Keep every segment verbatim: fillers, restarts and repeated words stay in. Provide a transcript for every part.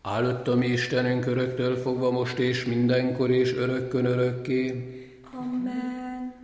Áldott mi Istenünk öröktől fogva most és mindenkor és örökkön örökké. Amen.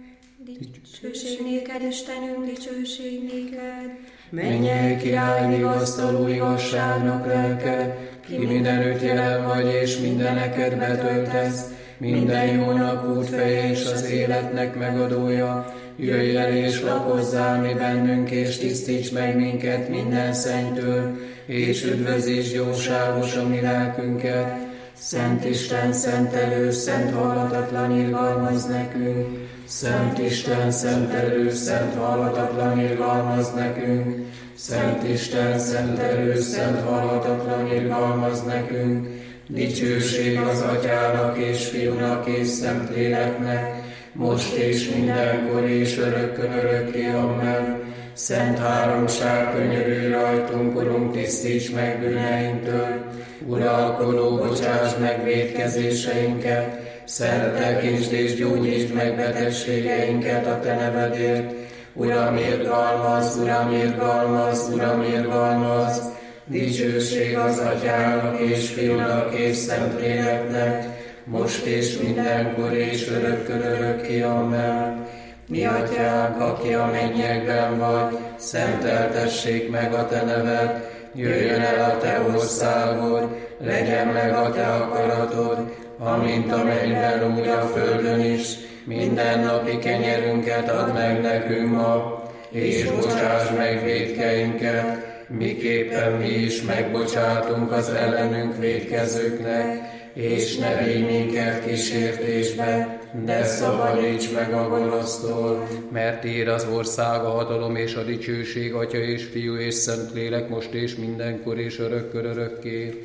Dicsőség néked, Istenünk, dicsőség néked. Mennyei király, vigasztaló igazságnak lelke, ki mindenütt jelen vagy és mindeneket betöltesz, minden jónak útfeje és az életnek megadója. Jöjj el és lakozzál mi bennünk, és tisztíts meg minket minden szennytől, és üdvözítsd jóságos a mi lelkünket. Szent Isten, szentelő, szent halhatatlan irgalmaz nekünk. Szent Isten, szentelő, szent halhatatlan irgalmaz nekünk. Szent Isten, szentelő, szent halhatatlan irgalmaz nekünk. Dicsőség az Atyának és Fiúnak és Szentléleknek, most és mindenkor és örökkön örökké. Amen. Szent háromság, könyörülj rajtunk, Urunk, tisztíts meg bűneinktől. Uralkodó, bocsásd meg vétkezéseinket, szentelkítsd és gyógyítsd meg betegségeinket a Te nevedért. Uram, irgalmaz, Uram, irgalmaz, Uram, irgalmaz. Dicsőség az Atyának és Fiúnak és Szentléleknek, most és mindenkor és örökkön örökké. Amen. Mi Atyánk, aki a mennyekben vagy, szenteltessék meg a Te neved, jöjjön el a Te országod, legyen meg a Te akaratod, amint a mennyben, úgy a földön is. Mindennapi kenyerünket add meg nekünk ma, és bocsáss meg vétkeinket, miképpen mi is megbocsátunk az ellenünk vétkezőknek, és ne vigy minket kísértésbe, de szabadíts meg a gonosztól. Mert Tiéd az ország, a hatalom és a dicsőség, Atya és Fiú és Szentlélek, most és mindenkor és örökkön örökké.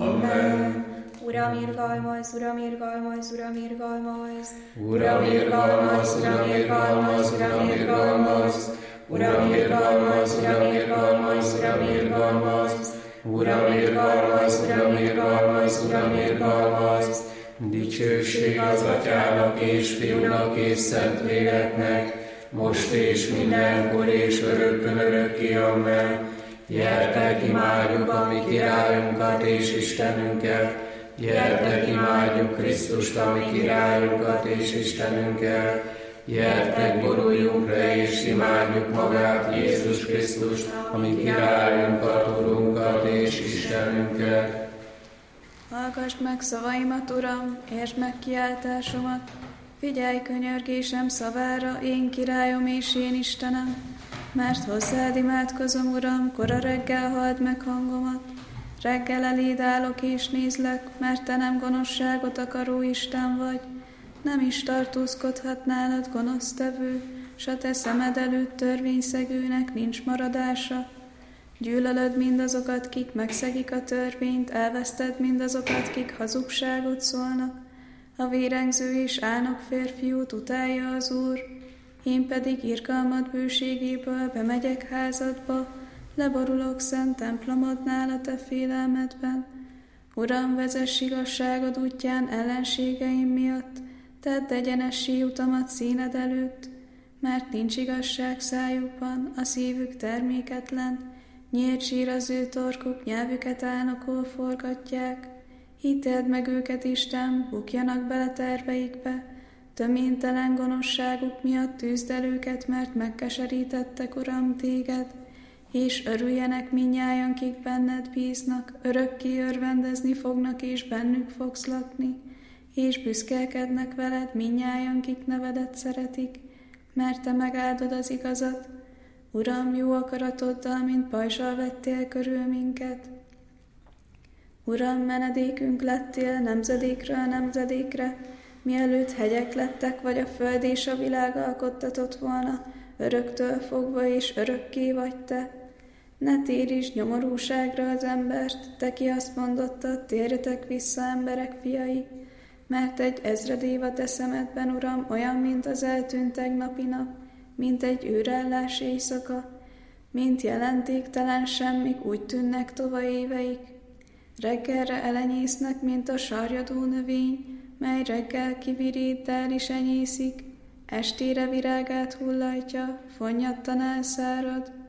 Amen. Uram, irgalmaz, Uram, irgalmaz, Uram, irgalmaz. Uram, irgalmaz, Uram, irgalmaz, Uram, irgalmaz. Uram, irgalmaz, Uram, irgalmaz, Uram, irgalmaz. Uram, irgalmaz, Uram, irgalmaz, Uram, irgalmaz. Dicsőség az Atyának és Fiúnak és Szentléleknek, most és mindenkor és örökkön örökké. Amen. Gyertek, imádjuk a mi királyunkat és Istenünket, gyertek, imádjuk Krisztust, a mi királyunkat és Istenünket, gyertek, boruljunk le és imádjuk magát, Jézus Krisztust, a mi királyunkat, Urunkat és Istenünket. Hallgassd meg szavaimat, Uram, értsd meg kiáltásomat, figyelj könyörgésem szavára, én királyom és én Istenem, mert hozzád imádkozom, Uram, kora reggel halld meg hangomat. Reggel eléd állok és nézlek, mert Te nem gonoszságot akaró Isten vagy, nem is tartózkodhat nálad gonosztevő, s a Te szemed előtt törvényszegőnek nincs maradása. Gyűlölöd mindazokat, kik megszegik a törvényt, elveszted mindazokat, kik hazugságot szólnak. A vérengző és álnok férfiút utálja az Úr, én pedig irgalmad bőségéből bemegyek házadba, leborulok szent templomodnál a Te félelmedben. Uram, vezess igazságod útján ellenségeim miatt, tedd egyenessé utamat színed előtt, mert nincs igazság szájukban, a szívük terméketlen, nyílt sír az ő torkuk, nyelvüket álnokul forgatják. Hitéld meg őket, Isten, bukjanak bele terveikbe, töménytelen gonoszságuk miatt tűzd el őket, mert megkeserítettek, Uram, Téged, és örüljenek mindnyájan, kik benned bíznak, örökké örvendezni fognak, és bennük fogsz lakni, és büszkélkednek veled mindnyájan, kik nevedet szeretik, mert Te megáldod az igazat. Uram, jó akaratoddal, mint pajzsal vettél körül minket. Uram, menedékünk lettél nemzedékről nemzedékre, mielőtt hegyek lettek, vagy a föld és a világ alkottatott volna, öröktől fogva és örökké vagy Te. Ne térítsd nyomorúságra az embert, Te ki azt mondottad, térjetek vissza, emberek fiai, mert egy ezred év a Te szemedben, Uram, olyan, mint az eltűnt tegnapi nap, mint egy őrállás éjszaka, mint jelentéktelen semmik, úgy tűnnek tova éveik. Reggelre elenyésznek, mint a sarjadó növény, mely reggel kivirít, el is enyészik, estére virágát hullajtja, fonnyattan elszárad.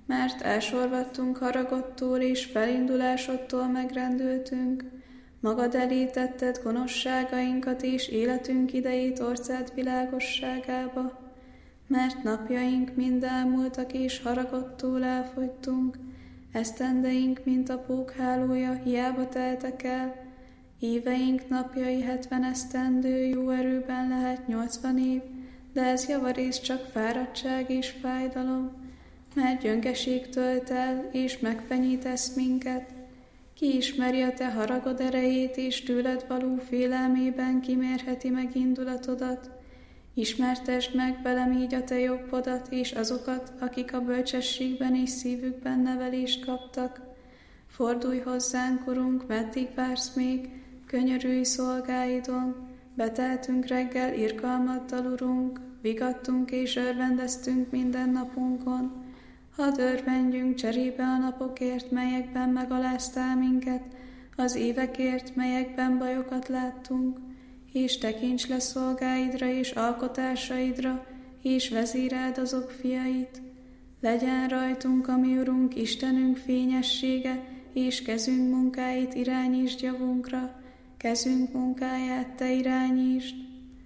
mert elsorvadtunk haragodtól és felindulásodtól megrendültünk. Magad elé tetted gonoszságainkat és életünk idejét orcád világosságába, mert napjaink mind elmúltak és haragodtól elfogytunk, esztendeink, mint a pókhálója, hiába teltek el, éveink napjai hetven esztendő, jó erőben lehet nyolcvan év, de ez javarész csak fáradtság és fájdalom, mert gyöngeség tölt el, és megfenyítesz minket. Ki ismeri a te haragod erejét, és tőled való félelmében kimérheti meg indulatodat? Ismertesd meg velem így a te jobbodat, és azokat, akik a bölcsességben és szívükben nevelést kaptak. Fordulj hozzánk, Urunk, meddig vársz még, könyörülj szolgáidon. Beteltünk reggel irgalmaddal, Urunk, vigadtunk és örvendeztünk minden napunkon. Hadd örvendjünk cserébe a napokért, melyekben megaláztál minket, az évekért, melyekben bajokat láttunk, és tekints le szolgáidra és alkotásaidra, és vezéreld azok fiait. Legyen rajtunk, ami Urunk, Istenünk fényessége, és kezünk munkáit irányítsd javunkra, kezünk munkáját te irányítsd.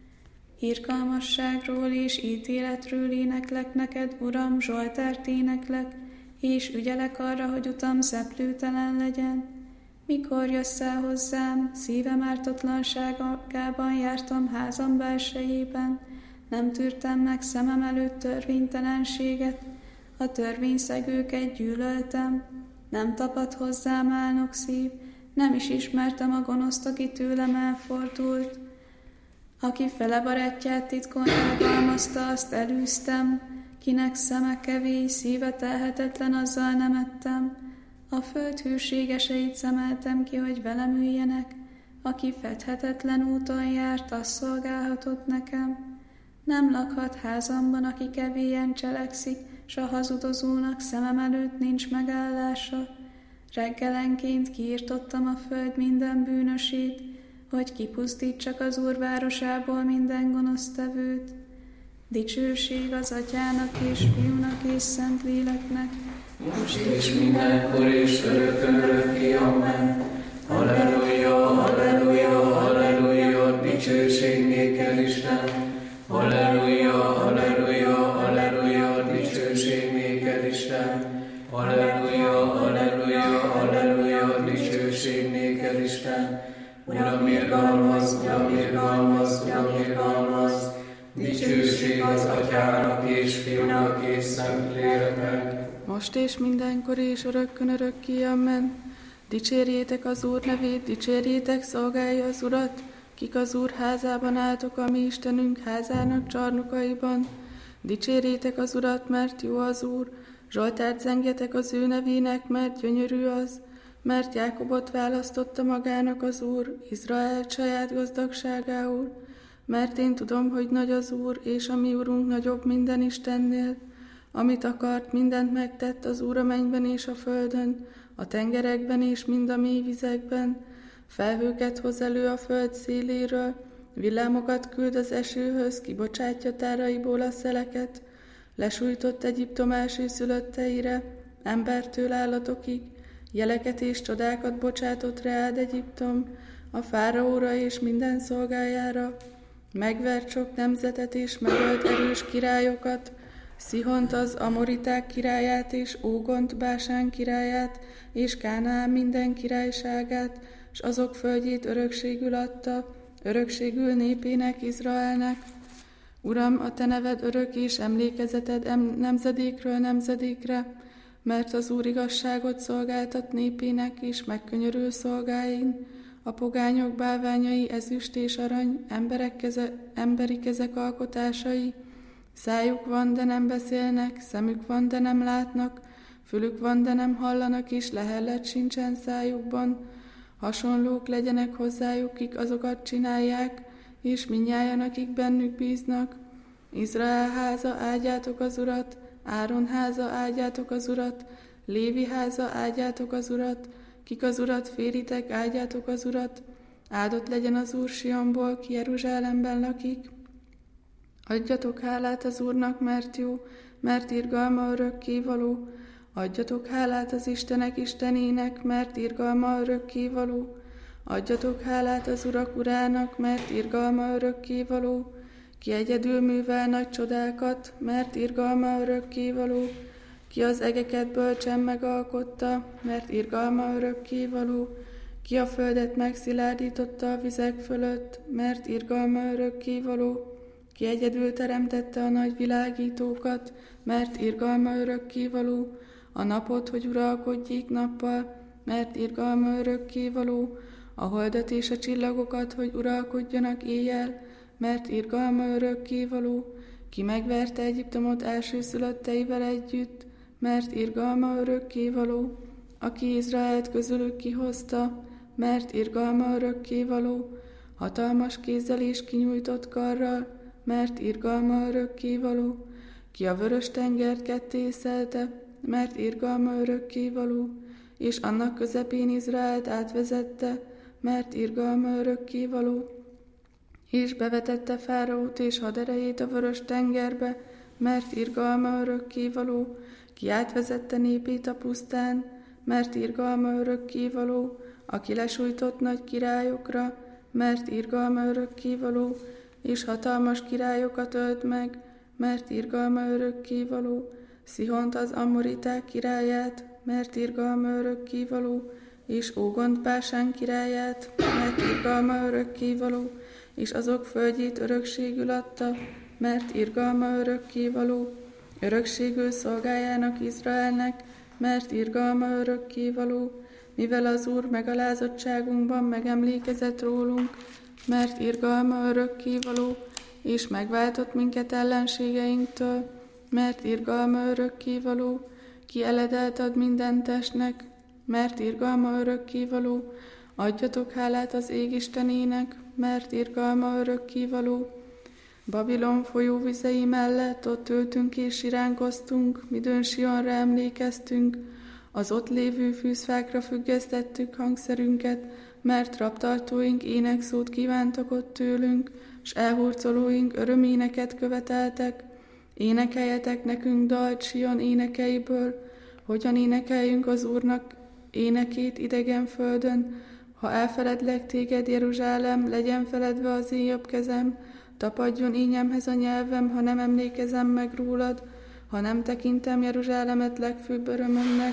Irgalmasságról és ítéletről éneklek neked, Uram, Zsoltárt éneklek, és ügyelek arra, hogy utam szeplőtelen legyen. Mikor jössz el hozzám, szívem ártatlanságában jártam házam belsejében, nem tűrtem meg szemem előtt törvénytelenséget, a törvényszegőket gyűlöltem, nem tapadt hozzám álnok szív, nem is ismertem a gonoszt, aki tőlem elfordult. Aki fele barátját titkon elgalmazta, azt elűztem, kinek szeme kevés, szíve telhetetlen, azzal nem ettem. A föld hűségeseit szemeltem ki, hogy velem üljenek, aki fedhetetlen úton járt, az szolgálhatott nekem. Nem lakhat házamban, aki kevélyen cselekszik, s a hazudozónak szemem előtt nincs megállása. Reggelenként kiirtottam a föld minden bűnösét, hogy kipusztítsak az Úr városából minden gonosztevőt. Dicsőség az Atyának és Fiúnak és Szentléleknek, most és mindenkor és örökön örökké, amen. Halleluja, halleluja, halleluja, dicsőség néked, Isten. Halleluja, halleluja, halleluja, dicsőség néked, Isten. Halleluja, halleluja, halleluja, dicsőség néked, Isten. Uram, irgalmaz, Uram, irgalmaz, Uram, irgalmaz, dicsőség az Atyának és Fiúnak és Szentléleknek. Most és mindenkor és örökkön örökké, amen. Dicsérjétek az Úr nevét, dicsérjétek, szolgálja az Urat, kik az Úr házában álltok, a mi Istenünk házának csarnokaiban. Dicsérjétek az Urat, mert jó az Úr, Zsoltárt zengjetek az ő nevének, mert gyönyörű az, mert Jákobot választotta magának az Úr, Izrael saját gazdagságául, mert én tudom, hogy nagy az Úr, és a mi Urunk nagyobb minden Istennél. Amit akart, mindent megtett az Úr a mennyben és a földön, a tengerekben és mind a mély vizekben. Felhőket hoz elő a föld széléről, villámokat küld az esőhöz, kibocsátja táraiból a szeleket, lesújtott Egyiptom elsőszülötteire, embertől állatokig, jeleket és csodákat bocsátott reád Egyiptom, a fáraóra és minden szolgájára, megvert sok nemzetet és megölt erős királyokat, Szihont az Amoriták királyát és Ógont Básán királyát és Kánaán minden királyságát, s azok földjét örökségül adta, örökségül népének, Izraelnek. Uram, a te neved örök és emlékezeted em- nemzedékről nemzedékre, mert az Úr igazságot szolgáltat népének és megkönyörül szolgáin. A pogányok bálványai ezüst és arany, emberek keze, emberi kezek alkotásai. Szájuk van, de nem beszélnek, szemük van, de nem látnak, fülük van, de nem hallanak, és lehellet sincsen szájukban. Hasonlók legyenek hozzájuk, kik azokat csinálják, és mindnyájan, akik bennük bíznak. Izrael háza, áldjátok az Urat, Áron háza, áldjátok az Urat, Lévi háza, áldjátok az Urat, kik az Urat féritek, áldjátok az Urat. Áldott legyen az Úr Sionból, ki Jeruzsálemben lakik. Adjatok hálát az Úrnak, mert jó, mert irgalma örökkévaló. Adjatok hálát az Istenek Istenének, mert irgalma örökkévaló. Adjatok hálát az Urak Urának, mert irgalma örökkévaló. Ki egyedül művel nagy csodákat, mert irgalma örökkévaló. Ki az egeket bölcsen megalkotta, mert irgalma örökkévaló. Ki a földet megszilárdította a vizek fölött, mert irgalma örökkévaló. Ki egyedül teremtette a nagy világítókat, mert irgalma örökkévaló. A napot, hogy uralkodjék nappal, mert irgalma örökkévaló. A holdat és a csillagokat, hogy uralkodjanak éjjel, mert irgalma örökkévaló. Ki megverte Egyiptomot elsőszülötteivel együtt, mert irgalma örökkévaló. Aki Izraelt közülük kihozta, mert irgalma örökkévaló. Hatalmas kézzel és kinyújtott karral, mert irgalma örökkévaló. Ki a vörös tengert kettészelte, mert irgalma örökkévaló, és annak közepén Izraelt átvezette, mert irgalma örökkévaló, és bevetette Fáraót és haderejét a vörös tengerbe, mert irgalma örökkévaló. Ki átvezette népét a pusztán, mert irgalma örökkévaló. Aki lesújtott nagy királyokra, mert irgalma örökkévaló, és hatalmas királyokat ölt meg, mert irgalma örökkévaló. Szihont, az ammoriták királyát, mert irgalma örökkévaló, és Ógont Básán királyát, mert irgalma örökkévaló, és azok földjét örökségül adta, mert irgalma örökkévaló. Örökségül szolgájának Izraelnek, mert irgalma örökkévaló, mivel az Úr megalázottságunkban megemlékezett rólunk, mert irgalma örökkévaló, és megváltott minket ellenségeinktől, mert irgalma örökkévaló. Ki eledelt ad minden testnek, mert irgalma örökkévaló. Adjatok hálát az ég Istenének, mert irgalma örökkévaló. Babilon folyóvizei mellett ott ültünk és siránkoztunk, midőn Sionra emlékeztünk, az ott lévő fűzfákra függesztettük hangszerünket, mert rabtartóink énekszót kívántak ott tőlünk, s elhurcolóink öröméneket követeltek. Énekeljetek nekünk dalt Sion énekeiből, hogyan énekeljünk az Úrnak énekét idegen földön. Ha elfeledlek téged, Jeruzsálem, legyen feledve az én jobb kezem, tapadjon ínyemhez a nyelvem, ha nem emlékezem meg rólad, ha nem tekintem Jeruzsálemet legfőbb örömömnek.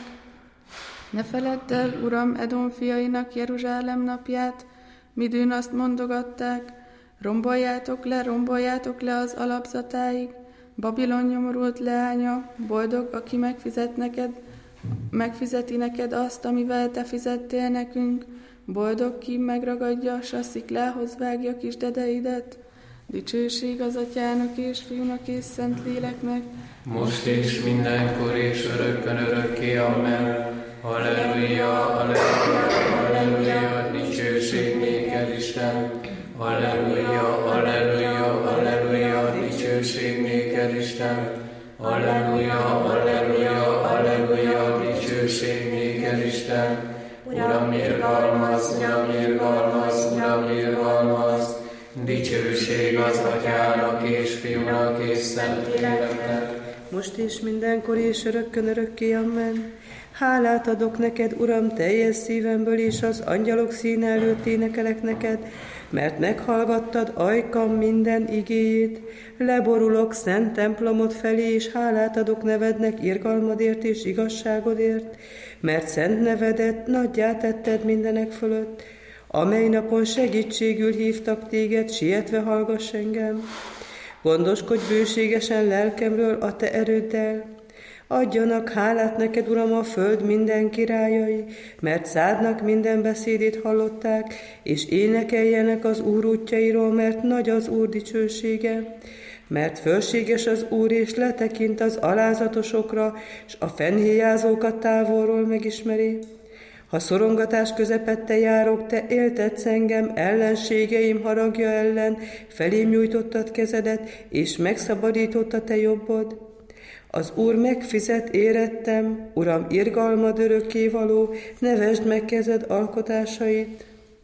Ne feledd el, Uram, Edom fiainak Jeruzsálem napját, midőn azt mondogatták, romboljátok le, romboljátok le az alapzatáig, Babilon nyomorult leánya, boldog, aki megfizet neked, megfizeti neked azt, amivel te fizettél nekünk, boldog, ki megragadja, s a sziklához vágja kis dedeidet. Dicsőség az Atyának és Fiúnak és Szentléleknek, most és mindenkor és örökkön örökké, amen. Halleluja, halleluja, halleluja, dicsőség néked, Isten. Halleluja, halleluja, halleluja, dicsőség néked, Isten. Halleluja, halleluja, halleluja, dicsőség néked, Isten. Uram, irgalmaz, Uram, irgalmaz, Uram, irgalmaz. Dicsőség az Atyának és Fiúnak és Szentléleknek, most és mindenkor és örökkön örökké, amen. Hálát adok neked, Uram, teljes szívemből, és az angyalok színe előtt énekelek neked, mert meghallgattad ajkam minden igéjét. Leborulok szent templomod felé, és hálát adok nevednek irgalmadért és igazságodért, mert szent nevedet nagyjá tetted mindenek fölött, amely napon segítségül hívtak téged, sietve hallgass engem. Gondoskodj bőségesen lelkemről a te erőddel. Adjanak hálát neked, Uram, a föld minden királyai, mert szádnak minden beszédét hallották, és énekeljenek az Úr útjairól, mert nagy az Úr dicsősége. Mert fölséges az Úr, és letekint az alázatosokra, és a fennhéjázókat távolról megismeri. Ha szorongatás közepette járok, te éltetsz engem, ellenségeim haragja ellen, felém nyújtottad kezedet, és megszabadított a te jobbod. Az Úr megfizet, érettem, Uram, irgalmad örökkévaló, nevesd meg kezed alkotásait.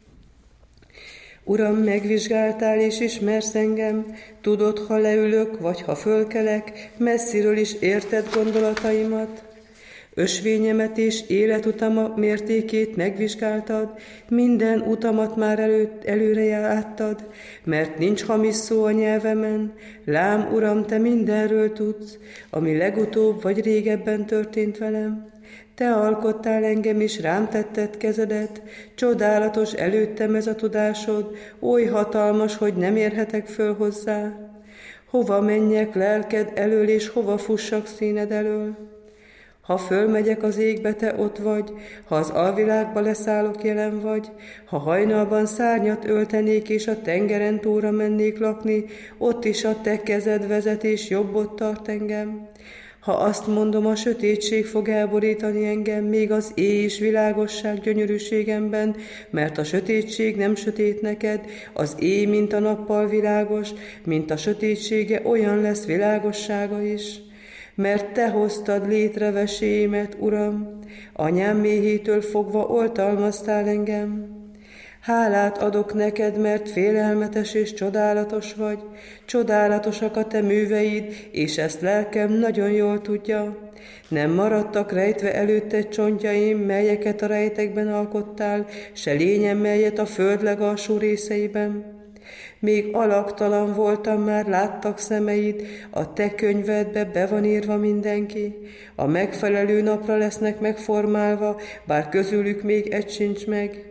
Uram, megvizsgáltál és ismersz engem, tudod, ha leülök, vagy ha fölkelek, messziről is érted gondolataimat. Ösvényemet és életutama mértékét megvizsgáltad, minden utamat már előtt, előre játtad, mert nincs hamis szó a nyelvemen. Lám, Uram, te mindenről tudsz, ami legutóbb vagy régebben történt velem. Te alkottál engem, és rám tetted kezedet, csodálatos előttem ez a tudásod, oly hatalmas, hogy nem érhetek föl hozzá. Hova menjek lelked elől, és hova fussak színed elől? Ha fölmegyek az égbe, te ott vagy, ha az alvilágba leszállok, jelen vagy, ha hajnalban szárnyat öltenék, és a tengeren túlra mennék lakni, ott is a te kezed vezet, és jobbot tart engem. Ha azt mondom, a sötétség fog elborítani engem, még az éj és világosság gyönyörűségemben, mert a sötétség nem sötét neked, az éj, mint a nappal világos, mint a sötétsége, olyan lesz világossága is. Mert te hoztad létre veséimet, Uram, anyám méhétől fogva oltalmaztál engem. Hálát adok neked, mert félelmetes és csodálatos vagy, csodálatosak a te műveid, és ezt lelkem nagyon jól tudja. Nem maradtak rejtve előtted csontjaim, melyeket a rejtekben alkottál, se lényem, melyet a föld legalsó részeiben. Még alaktalan voltam, már láttak szemeid, a te könyvedbe be van írva mindenki. A megfelelő napra lesznek megformálva, bár közülük még egy sincs meg.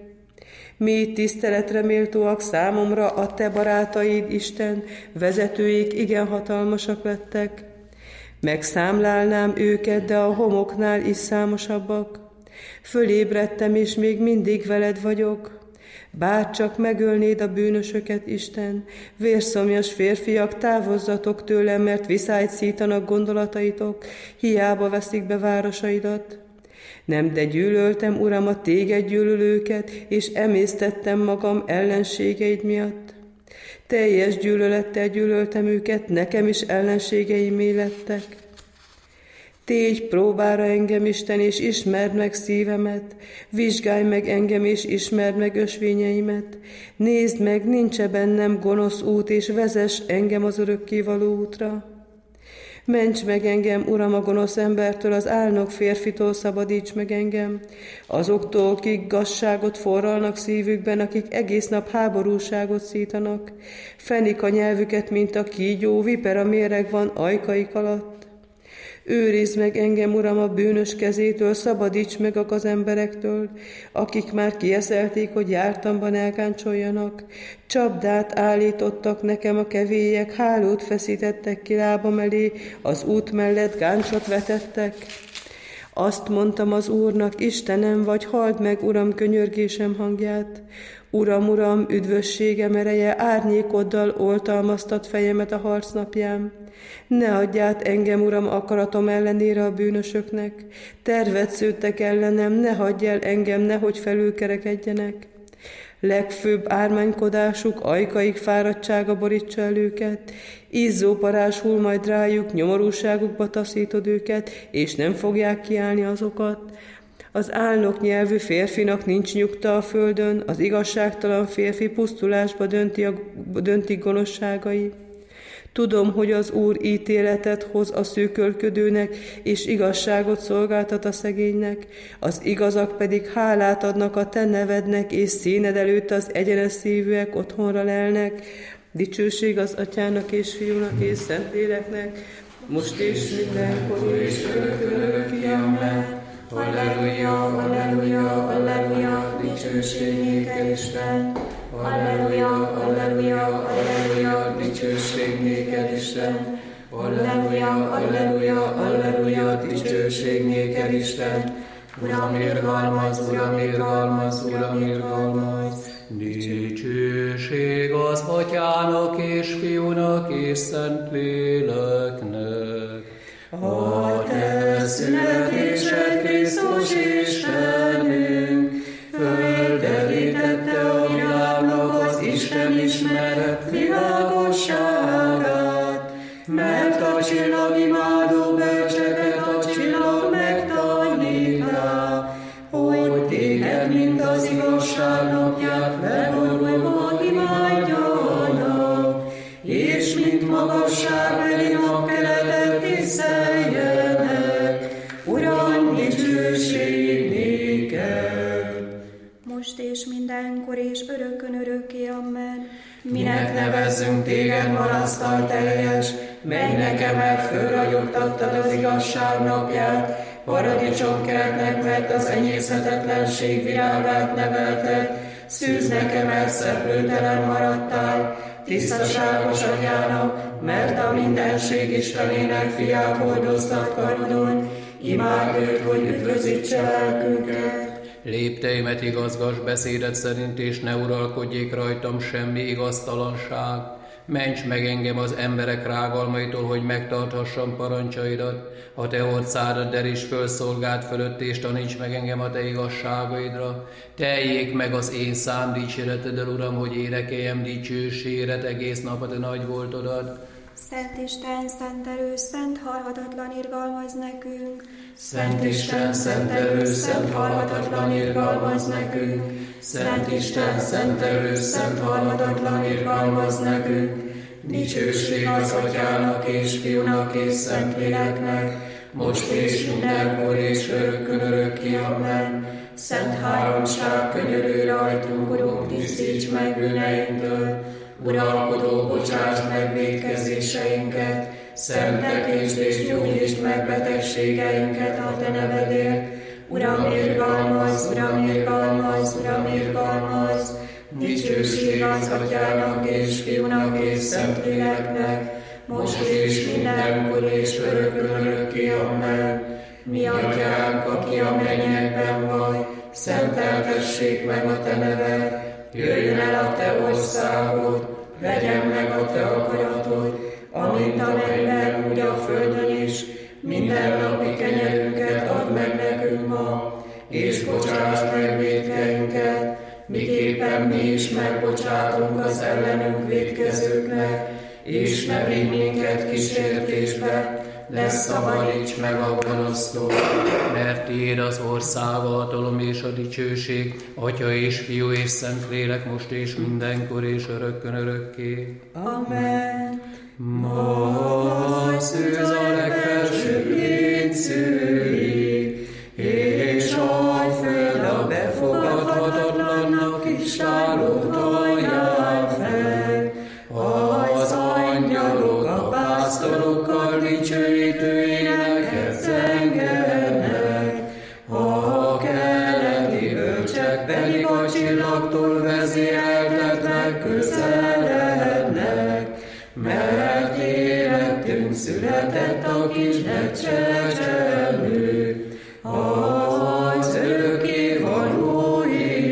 Mi tiszteletre méltóak számomra a te barátaid, Isten, vezetőik igen hatalmasak lettek. Megszámlálnám őket, de a homoknál is számosabbak. Fölébredtem, és még mindig veled vagyok. Bárcsak megölnéd a bűnösöket, Isten, vérszomjas férfiak, távozzatok tőlem, mert viszályt szítanak gondolataitok, hiába veszik be városaidat. Nem, de gyűlöltem, Uram, a téged gyűlölőket, és emésztettem magam ellenségeid miatt. Teljes gyűlölettel gyűlöltem őket, nekem is ellenségeimé lettek. Tégy próbára engem, Isten, és ismerd meg szívemet, vizsgálj meg engem, és ismerd meg ösvényeimet. Nézd meg, nincs-e bennem gonosz út, és vezess engem az örökkévaló útra. Ments meg engem, Uram, a gonosz embertől, az álnok férfitól szabadíts meg engem, azoktól, akik gazságot forralnak szívükben, akik egész nap háborúságot szítanak. Fenik a nyelvüket, mint a kígyó, vipera méreg van ajkaik alatt. Őrizd meg engem, Uram, a bűnös kezétől, szabadíts meg a gazemberektől, akik már kieszelték, hogy jártamban elkáncsoljanak. Csapdát állítottak nekem a kevélyek, hálót feszítettek ki lábam elé, az út mellett gáncsot vetettek. Azt mondtam az Úrnak, Istenem vagy, halld meg, Uram, könyörgésem hangját. Uram, Uram, üdvösségem ereje, árnyékoddal oltalmaztat fejemet a harcnapján. Ne adját engem, Uram, akaratom ellenére a bűnösöknek. Tervet szőttek ellenem, ne hagyj el engem, nehogy felülkerekedjenek. Legfőbb ármánykodásuk, ajkaik fáradtsága borítsa el őket. Izzó parázs hull majd rájuk, nyomorúságukba taszítod őket, és nem fogják kiállni azokat. Az álnok nyelvű férfinak nincs nyugta a földön, az igazságtalan férfi pusztulásba dönti, a, dönti gonoszságai. Tudom, hogy az Úr ítéletet hoz a szűkölködőnek, és igazságot szolgáltat a szegénynek, az igazak pedig hálát adnak a te nevednek, és színed előtt az egyenes szívűek otthonra lelnek. Dicsőség az Atyának és Fiúnak és Szentléleknek, most és mindenkor és örökkön örökké. Amen. Halleluja, halleluja, halleluja, dicsőség néked, Isten. Halleluja, halleluja, halleluja, dicsőség néked, Isten. Halleluja, halleluja, halleluja, dicsőség néked, Isten. Uram, irgalmaz, Uram, irgalmaz, Uram, irgalmaz. Dicsőség az Atyának és Fiúnak és Szentléleknek. A te születésed, Krisztus Istenünk, földerítette a világnak az Isten ismeret világosságát, mert a csillagimádó bölcseket a csillag megtanítá, hogy téged, mint az igazság napját legorulva imádjanak, és mint magasságbeli napkeletet tiszteljenek. Uram, dicsőség most és mindenkor és örökkön örökké. Amen. Minek nevezzünk téged marasztal teljes, mely nekem el fölragyogtattad az igazság napját, paradicsomkertnek, mert az enyészhetetlenség virágát nevelted, szűz nekem el szeplőtelen maradtál, tisztaságos atyának, mert a mindenség Istenének fiát hordoztat karodon, imád őt, hogy üdvözítse lelkünket. Lépteimet igazgass beszédet szerint, és ne uralkodjék rajtam semmi igaztalanság. Ments meg engem az emberek rágalmaitól, hogy megtarthassam parancsaidat. A te orcádat is fölszolgált fölött, és taníts meg engem a te igazságaidra. Teljék meg az én szám dicséreteddel, Uram, hogy énekeljem dicsőséget egész nap a te nagy voltodat. Szent Isten, szent erő, szent halhatatlan irgalmaz nekünk. Szent Isten, szent erő, szent halhatatlan irgalmaz nekünk. Szent Isten, szent erő, szent halhatatlan irgalmaz nekünk. Dicsőség az Atyának és Fiúnak és Szentléleknek, most és mindenkor és örökkön örökké. Amen. Szent háromság, könyörülj rajtunk, Urunk, tisztíts meg bűneinktől. Uralkodó, bocsásd meg vétkezéseinket, szentekítsd és gyógyítsd meg betegségeinket a te nevedért. Uram, irgalmazz, Uram, irgalmazz, Uram, irgalmazz. Dicsőség az Atyának és Fiúnak és Szentléleknek, most és mindenkor és örökkön örökké. Amen. Mi Atyánk, aki a mennyekben vagy, szenteltessék meg a te neved, jöjjön el a te országod, legyen meg a te akaratod, amint a mennyben, úgy a földön is. Mindennapi kenyerünket add meg nekünk ma, és bocsásd meg vétkeinket, miképpen mi is megbocsátunk az ellenünk vétkezőknek, és ne vigy minket kísértésbe, lesz szabadíts meg a gonosztól. Mert tiéd az ország, a hatalom és a dicsőség, Atya és Fiú és Szentlélek, most és mindenkor és örökkön örökké. Amen. Ma szűz a legfelsőbb létszőig, és a föld a befogadhatatlannak is állót ajánl fel. Az angyalok a pásztorokkal dicsőítő éneket zengernek, a keleti bölcsek pedig a csillagtól vezéreltetve közelednek, mert érettünk született a kis becsecsemő, az örökkévaló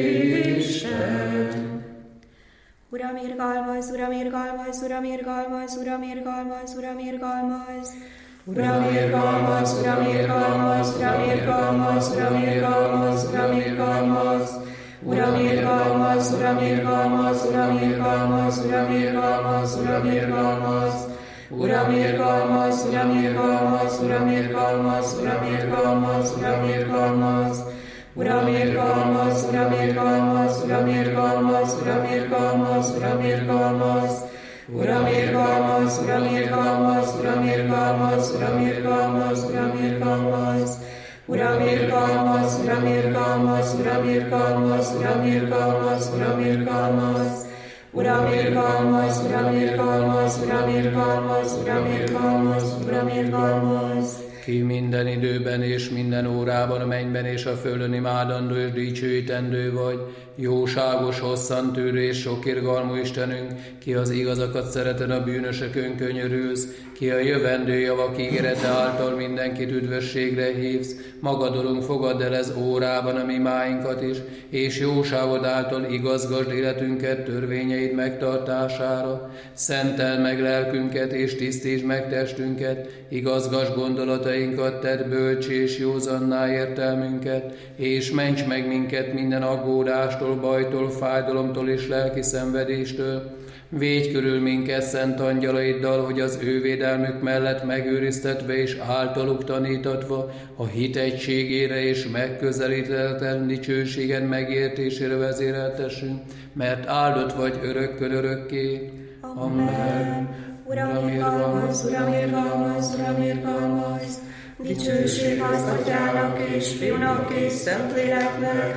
Isten. Uram, irgalmazz, Uram, irgalmazz, Uram, irgalmazz, Uram, irgalmazz, Uram, irgalmazz. Uram, irgalmazz, Uram, irgalmazz, Uram, irgalmazz, Uram, irgalmazz, Uram, irgalmazz. Uram, irgalmazz, Uram, irgalmazz, Uram, irgalmazz, Uram, irgalmazz, Uram, irgalmazz. Uram, irgalmazz, Uram, irgalmazz, Uram, irgalmazz, Uram, irgalmazz, Uram, irgalmazz. Uram, irgalmazz, Uram, irgalmazz, Uram, irgalmazz, Uram, irgalmazz, Uram, irgalmazz. Uram, irgalmazz, Uram, irgalmazz, Uram, irgalmazz, Uram, irgalmazz, Uram, irgalmazz. Uram, irgalmazz, Uram, irgalmazz, Uram, irgalmazz, Uram, irgalmazz, Uram, irgalmazz. Uram, irgalmazz, Uram, irgalmazz, Uram, irgalmazz, Uram, irgalmazz, Uram, irgalmazz. Ki minden időben és minden órában a mennyben és a földön imádandó és dicsőítendő vagy, jóságos, hosszantűrő és sok irgalmú Istenünk, ki az igazakat szereted, a bűnösökön könyörülsz, ki a jövendő javak ígérete által mindenkit üdvösségre hívsz, magadolunk fogadd el ez órában a mi máinkat is, és jóságod által igazgasd életünket törvényeid megtartására. Szentel meg lelkünket és tisztítsd meg testünket, igazgasd gondolatainkat, tedd bölcs és józanná értelmünket, és ments meg minket minden aggódástól, bajtól, fájdalomtól és lelki szenvedéstől. Védj körül minket szent angyalaiddal, hogy az ő védelmük mellett megőriztetve és általuk tanítatva a hit egységére és megközelíthetetlen dicsőséged megértésére vezéreltessünk, mert áldott vagy örökkön örökké. Amen. Uram, irgalmazz, Uram, irgalmazz, Uram, irgalmazz. Dicsőség az Atyának és Fiúnak és Szentléleknek,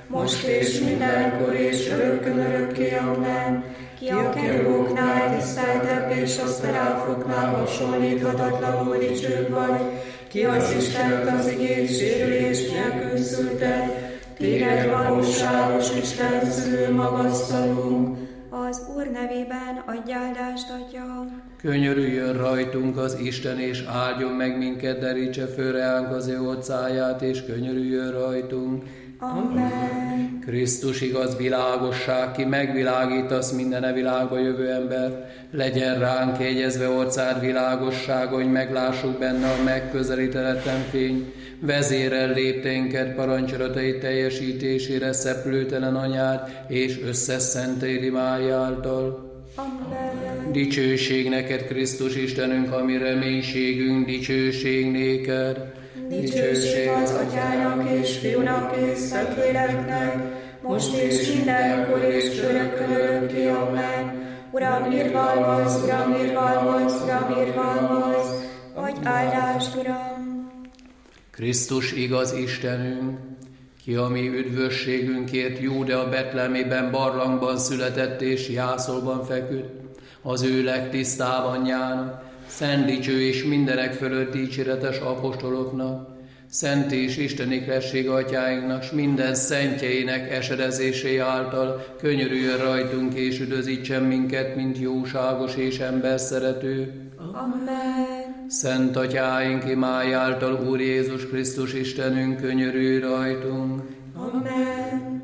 most és mindenkor és örökkön örökké, amen. Ki a keruboknál tiszteltebb, és a szteráfoknál hasonlíthatatlanul dicsőbb vagy, ki az Istent az igét sérülés nélkül szülte, téged valóságos Isten szülő magasztalunk. Az Úr nevében adj áldást, Atya. Könyörüljön rajtunk az Isten, és áldjon meg minket, derítse föl reánk az ő orcáját, és könyörüljön rajtunk. Amen. Krisztus igaz világosság, ki megvilágítasz minden e világba jövő ember, legyen ránk jegyezve orcád világossága, hogy meglássuk benne a megközelíthetetlen fény. Vezérel lépteinket parancsolatai teljesítésére szeplőtelen anyád, és összeszenteld imája által. Amen. Dicsőség neked, Krisztus Istenünk, ami reménységünk, dicsőség néked. Dicsőség az Atyának és Fiúnak és Szentléleknek, most és mindenkor és örökkön örökké, amen. Uram, irgalmaz, Uram, irgalmaz, Uram, irgalmaz, adj áldást, Uram. Krisztus igaz Istenünk, ki a mi üdvösségünkért Júdea Betlemében barlangban született és jászolban feküdt, az ő legtisztább anyjának, szent dicső és mindenek fölött dicséretes apostoloknak, szent és isteni kresség atyáinknak, s minden szentjeinek esedezésé által könyörüljön rajtunk és üdvözítsen minket, mint jóságos és emberszerető. Amen. Szent atyáink imája által Úr Jézus Krisztus Istenünk, könyörülj rajtunk. Amen.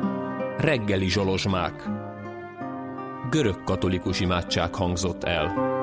Reggeli zsolozsmák. Görög katolikus imádság hangzott el.